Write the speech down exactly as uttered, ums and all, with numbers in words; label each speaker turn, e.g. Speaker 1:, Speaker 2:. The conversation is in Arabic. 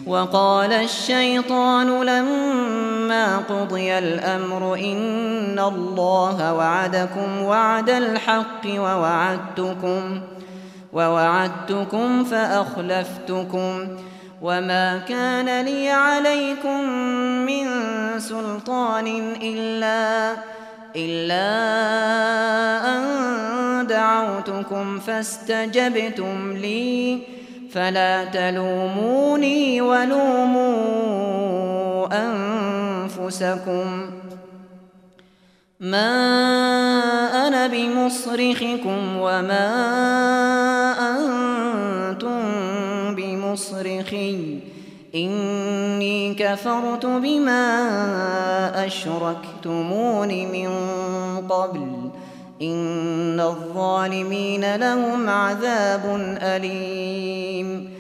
Speaker 1: وقال الشيطان لما قضي الأمر إن الله وعدكم وعد الحق ووعدتكم, ووعدتكم فأخلفتكم وما كان لي عليكم من سلطان إلا, إلا أن دعوتكم فاستجبتم لي فلا تلوموني ولوموا أنفسكم ما أنا بمصرخكم وما أنتم بمصرخي إني كفرت بما أشركتمون من قبل إن الظالمين لهم عذاب أليم